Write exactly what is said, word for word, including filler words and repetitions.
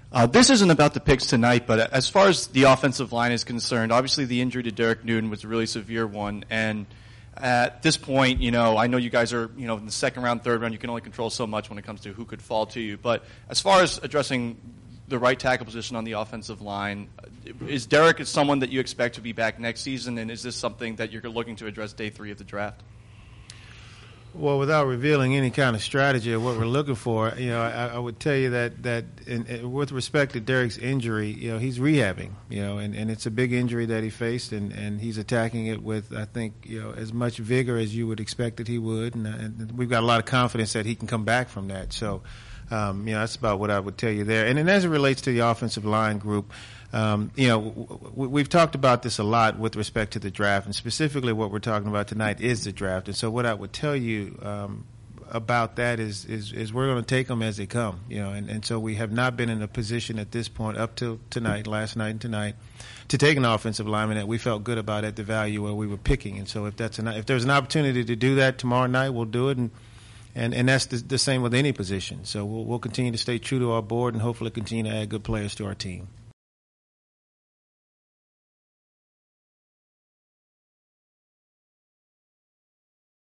Uh, this isn't about the picks tonight, but as far as the offensive line is concerned, obviously the injury to Derek Newton was a really severe one, and at this point, you know, I know you guys are, you know, in the second round, third round, you can only control so much when it comes to who could fall to you. But as far as addressing the right tackle position on the offensive line, is Derek someone that you expect to be back next season, and is this something that you're looking to address day three of the draft? Well, without revealing any kind of strategy of what we're looking for, you know, I, I would tell you that that in, in, with respect to Derek's injury, you know, he's rehabbing, you know, and, and it's a big injury that he faced, and, and he's attacking it with, I think, you know, as much vigor as you would expect that he would, and, and we've got a lot of confidence that he can come back from that. So, um, you know, that's about what I would tell you there. And then as it relates to the offensive line group, Um, you know, w- we've talked about this a lot with respect to the draft, and specifically what we're talking about tonight is the draft. And so what I would tell you um, about that is, is, is we're going to take them as they come, you know, and, and so we have not been in a position at this point up till tonight, last night and tonight, to take an offensive lineman that we felt good about at the value where we were picking. And so if that's an, if there's an opportunity to do that tomorrow night, we'll do it, and and, and that's the, the same with any position. So we'll, we'll continue to stay true to our board and hopefully continue to add good players to our team.